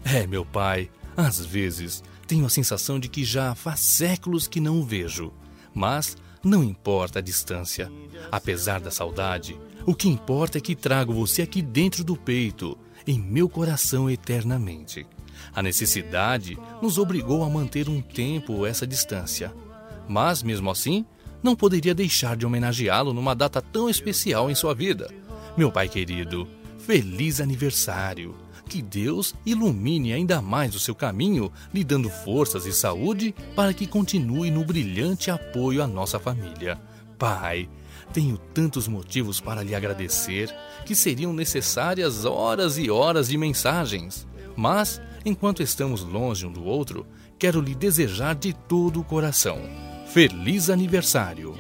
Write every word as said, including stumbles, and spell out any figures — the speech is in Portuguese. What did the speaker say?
É, meu pai, às vezes tenho a sensação de que já faz séculos que não o vejo. Mas não importa a distância. Apesar da saudade, o que importa é que trago você aqui dentro do peito, em meu coração eternamente. A necessidade nos obrigou a manter um tempo essa distância. Mas, mesmo assim, não poderia deixar de homenageá-lo numa data tão especial em sua vida. Meu pai querido, feliz aniversário! Que Deus ilumine ainda mais o seu caminho, lhe dando forças e saúde para que continue no brilhante apoio à nossa família. Pai, tenho tantos motivos para lhe agradecer que seriam necessárias horas e horas de mensagens. Mas, enquanto estamos longe um do outro, quero lhe desejar de todo o coração. Feliz aniversário!